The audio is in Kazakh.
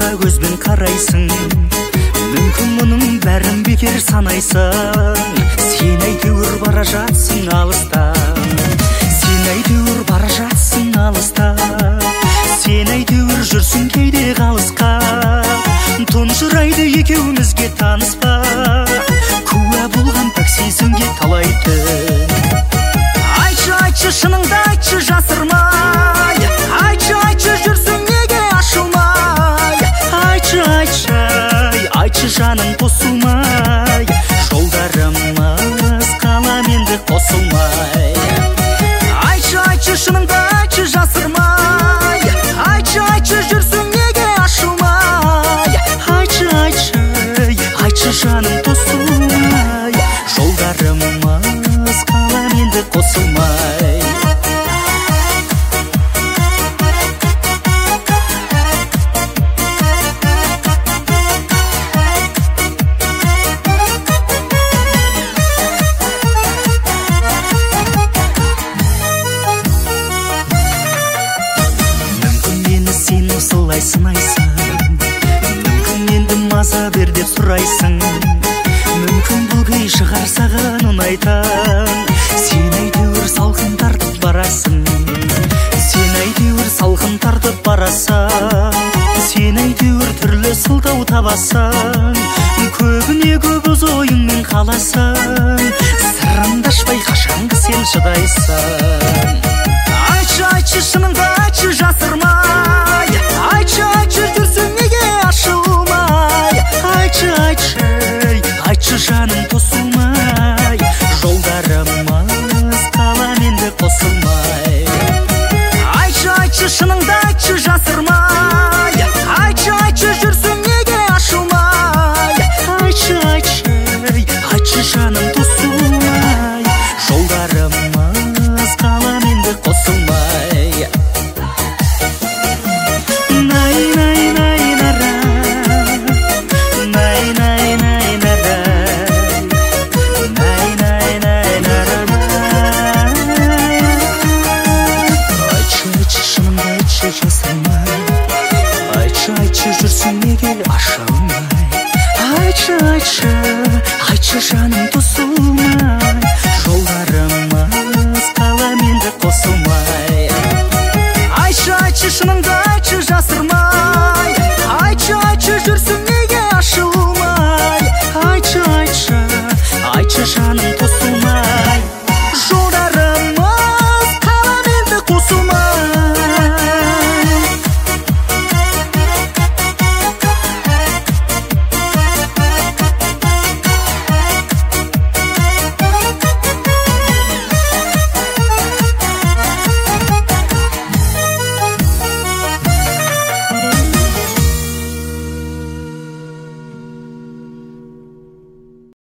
басқа көзбен қарайсың. Мүмкін мұның бәрін бекер санайсың. Сен әйтеуір бара жатсың алыстан. Сен әйтеуір бара жатсың алыстан. Сен әйтеуір жүрсің кейде қалысқа. Тұнжырайды екеумізге таныспа. Куә болған пәк сезімге талай түн. Айтшы, шыныңды айтшы, жасырмай. Айтшы, жүрсің неге ашылмай. Айтшы, жаның қосылмай. Жолдарымыз қалам енді қосылмай. Айтшы, шыныңды айтшы, жасырмай. Айтшы, жүрсің неге ашылмай. Айтшы, жаның қосылмай. Жолдарымыз қалам енді қосылмай. Сен осылай сынайсың. Мүмкін енді маза бер деп сұрайсың. Мүмкін бұл күй шығар саған ұнайтын. Сен әйтеуір салқын тартып барасың. Сен әйтеуір салқын тартып барасың. Сен әйтеуір түрлі сылтау табасың. Көбіне көп өз ойыңмен қаласың. Сырыңды ашпай қашанғы сен шыдайсың. Айтшы, шыныңды айтшы, жасырмай. Айтшы, жүрсің неге ашылмай. Айтшы, жаның қосылмай. Жолдарымыз қалам енді қосылмай. Айтшы, шыныңды айтшы, жасырмай. Айтшы, жүрсің неге ашылмай. Айтшы, жаның қосылмай. Жолдарымыз қалам енді қосылмай. Айтшы, жүрсің неге ашылмай. Айтшы, жаның тосылмай. Жолдарымыз қалам енді қосылмай. Айтшы, шыныңды